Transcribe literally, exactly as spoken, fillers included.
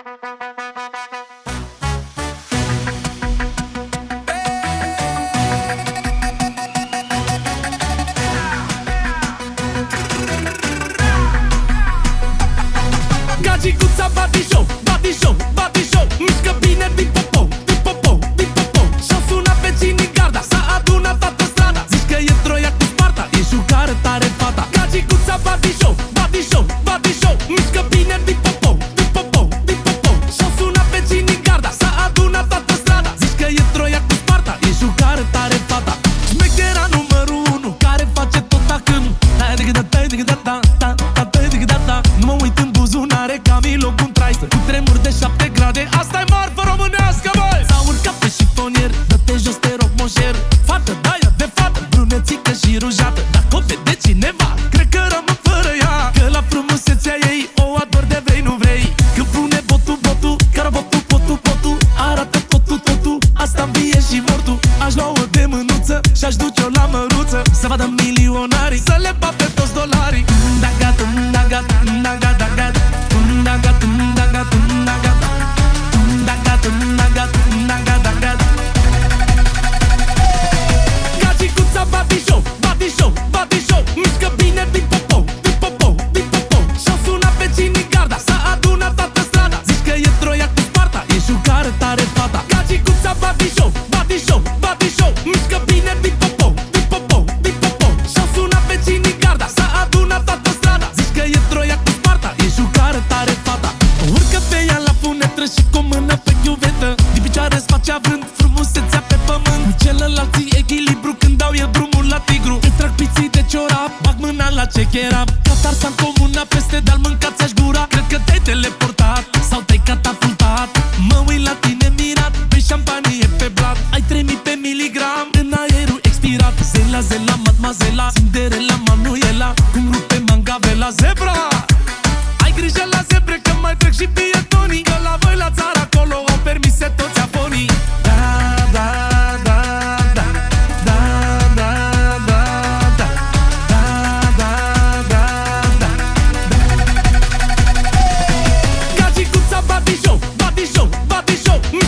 Gagicuța body show, body show, body show. Mișcă bine din popo, din popo, din popo. Și-au sunat vecinii garda, s-a adunat toată strada. Zici că e Troia cu Sparta, e jucare tare fata. Gagicuța body show, body show, body show. Mișcă bine din popo, din popo, din popo. Și-au sunat vecinii garda, s-a adunat toată strada. Zici că e Troia cu Sparta, e jucare tare fata. Șmechera numărul unu, care face tot tacânul. Nu mă uit în buzunare ca Milo cum traistă. Cu tremuri de șapte grade, asta-i marfă românească, băi! S-a urcat pe șifonier, dă-te jos, te rog, moșer. Fată de-aia de fată, brunețică și rujată. Dacă o vede cineva, cred că rămân fără ea. Că la frumusețea ei o ador de vrei, nu vrei. Când pune botul, botul, care botul, potul, potul. Arată totul, totul, asta vie și mortul. Aș lua-o de mânuță și-aș duce-o la măruță. Să vadă milionarii, să le bat pe toți dolarii. Dagat, dagat, dagat, dagat. Dagat, dagat, dagat. Dagat, dagat, dagat, dagat. Gagicuța body show, body show, body show. Mișcă bine din popo, din popo, din popo. Și-au sunat vecinii garda, s-a adunat toată strada. Zici că e Troia cu Sparta, e jucare tare fata. Gagicuța body show, body show, body show. Mișcă bine din popo, din popo, din popo. Și-au sunat vecinii garda, s-a adunat toată strada. Zici că e Troia cu Sparta, e jucare tare fata. Urcă pe ea la funetră și cu o mână pe chiuvetă. Din picioare-ți face având frumusețea pe pământ. Celălalt ții echilibru când dau el drumul la tigru. Îi trag piții de ciorap, bag mâna la chechera. Catar s-a comuna peste deal, mâncați-aș gura. Cred că te-ai teleportat sau te-ai catapultat. Mă uit la tine mirat, pe șampanie pe blat. Ai trei mii pe miligram în aerul expirat. Zela, zela, mademoisella, Cinderella, Manuela. Cum rupe mangavela, zebra. Ai grijă la zebre că mai trec și pietonii. Că la voi la țară acolo au permise toți afonii. Da, da, da, da. Da, da, da, da. Da, da, da, da. Gagicuța body show, body show, body show.